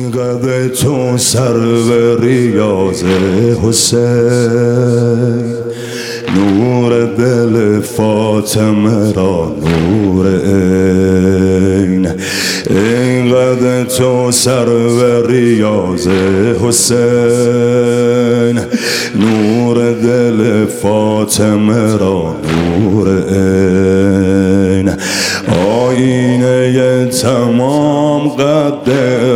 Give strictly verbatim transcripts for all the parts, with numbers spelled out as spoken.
اینقدر تو سر به ریاض حسین، نور دل فاطمه را نور عین. اینقدر تو سر به ریاض حسین، نور دل فاطمه را نور عین. آینه تمام قد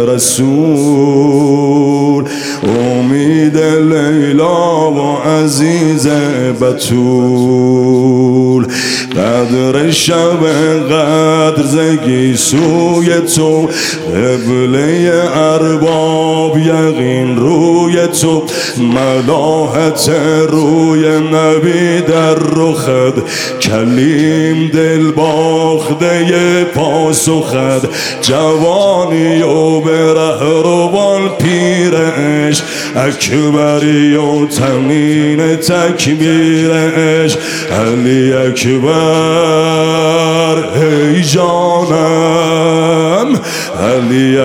رسول، امید لیلا و عزیز بتول. قدر شب قدر زگی سوی تو، قبله ارباب یقین روی تو. ملاحت روی نبی در رخت، کلیم دل باخته پاسخت. جوانی و به رهروان پیرش، اکبری و تمین تکبیرش. علی اکبر ای جانم، علی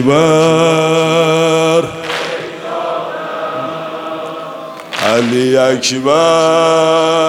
اکبر، علی اکبر.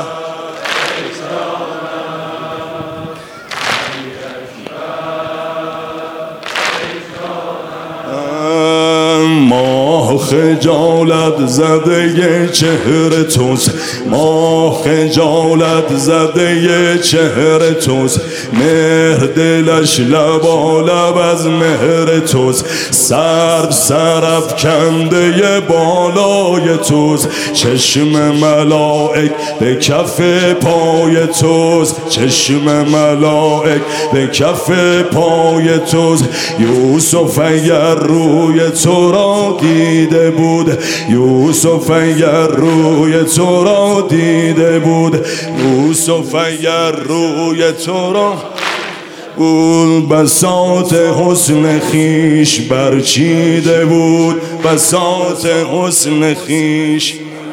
ماه خجالت زده چهره توست، ماه خجالت زده چهره توست. مهر دلش لبالب از مهر توست، سرد سرف کنده بالای توست. چشم ملائک به کف پای توست، چشم ملائک به کف پای توست. یوسف اگر روی تو را دیده بود، یوسف اگر روی تو را دیده بود، یوسف اگر روی تو را بود. بساط حسن خیش برچیده بود، بساط حسن خیش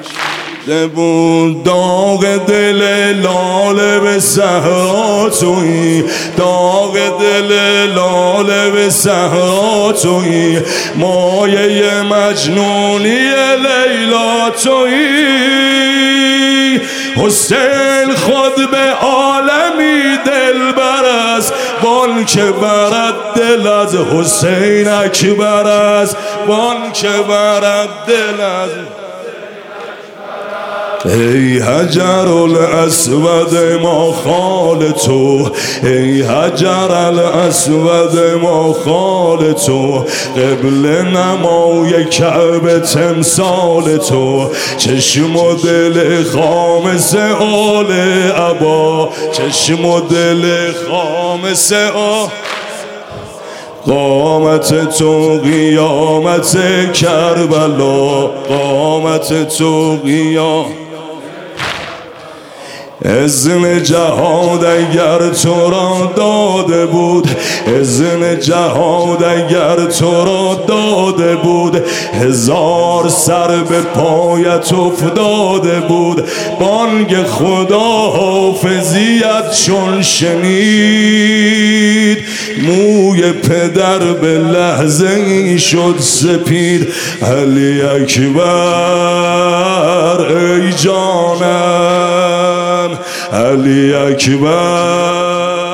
بود. داغ دل لاله به صحرا تویی، داغ دل لاله به صحرا تویی. مایه مجنونی لیلا تویی. حسین خود به عالمی دل بر است، وان که برد دل از حسین اکبر است، وان که برد دل از. ای حجر الاسود ما خال تو، ای حجر الاسود ما خال تو. قبله نمای کعبه تمثال تو، چشم و دل خامس آل عبا، چشم و دل خامس آل. قامت تو قیامت کربلا، قامت تو قیامت. اذن جهاد اگر تو را داده بود، اذن جهاد اگر تو را داده بود. هزار سر به پایت افتاده بود. بانگ خدا حافظیت چون شنید، موی پدر به لحظه ای شد سپید. علی اکبر ای جانم، علی اکبر.